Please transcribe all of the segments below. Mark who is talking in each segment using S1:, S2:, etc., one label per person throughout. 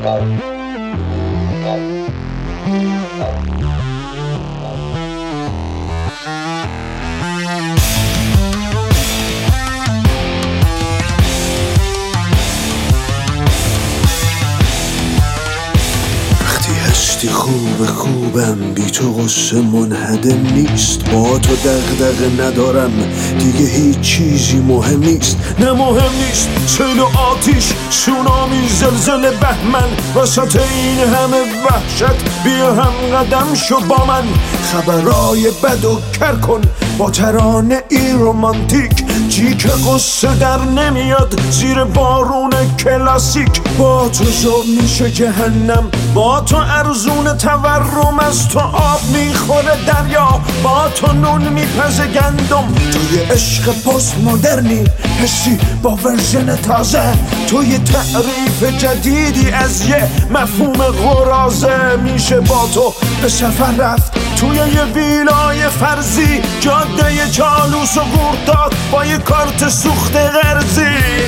S1: خوبم بی تو غصه منهدم نیست، با تو دغدغه ندارم دیگه هیچ چیزی مهم نیست. نه مهم نیست سیل و آتیش، سونامی، زلزله، بهمن، وسط این همه وحشت بیا هم قدم شو با من. خبرای بد و کر کن با ترانه ای رومانتیک، جی که قصه در نمیاد زیر بارون کلاسیک. با تو زوب میشه جهنم، با تو ارزون تورم، از تو آب میخوره دریا، با تو نون میپزه گندم. توی عشق پست مدرنی حسی با ورژن تازه، توی تعریف جدیدی از یه مفهوم غرازه. میشه با تو به سفر رفت توی یه ویلای فرضی، جاده چالوس و گورداد با یه کارت سوخت قرضی.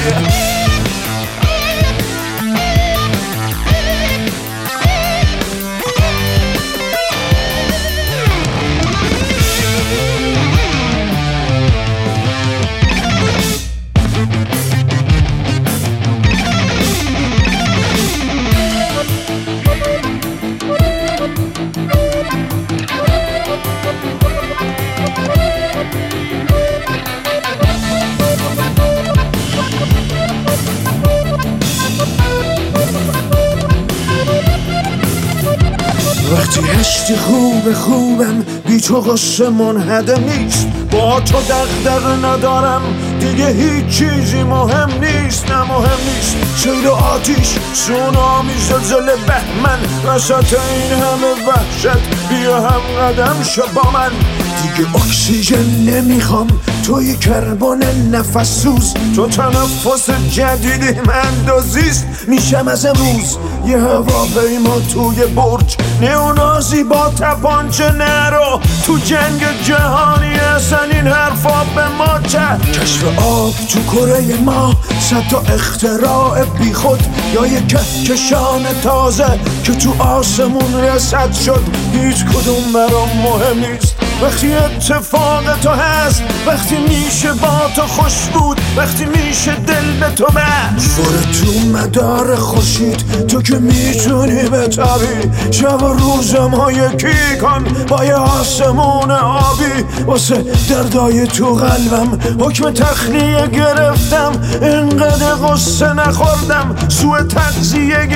S1: وقتی هستی خوبم بی تو غصه منهدم نیست، با تو دغدغه ندارم دیگه هیچ چیزی مهم نیست. نه مهم نیست سیل و آتیش، سونامی، زلزله، بهمن، وسط این همه وحشت بیا هم قدم شو با من. دیگه اکسیژن نمیخوام، توی کربن نفس سوز، تو تنفس جدیدی من دوزیست. میشم از امروز یه هواپیما توی برج، نئونازی با تپانچه نرو تو جنگ جهانی. اصلا این حرفا به ما چه؟ کشف آب تو کره ما، صد تا اختراع بی خود، یا یه کهکشان تازه که تو آسمون رسد شد. هیچ کدوم برام مهم نیست وقتی اتفاق تو هست، وقتی میشه با تو خوش بود، وقتی میشه دل به تو بست. برو تو مدار خورشید تو که میتونی بتابی، شب و روزم ها یکی کن با یه آسمون آبی. واسه دردای تو قلبم حکم تخلیه گرفتم، اینقدر قصه نخوردم سوء تغذیه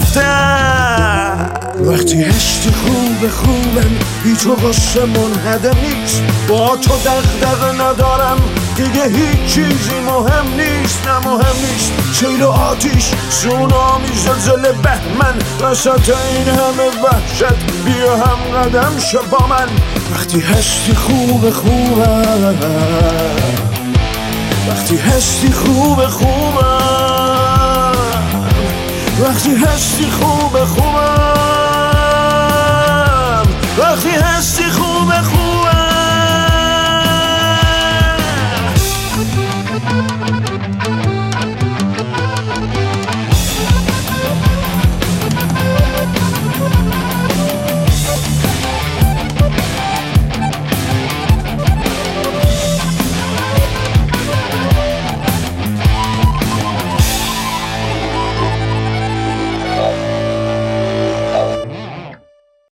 S1: گرفتم. وقتی هستی خوبم بی تو غصه منهدم نیست، با تو دغدغه ندارم دیگه هیچ چیزی مهم نیست. نه مهم نیست سیل و آتیش، سونامی، زلزله، بهمن، وسط این همه وحشت بیا هم قدم شو با من. وقتی هستی خوبم، وقتی هستی خوبم، وقتی هستی خوبم.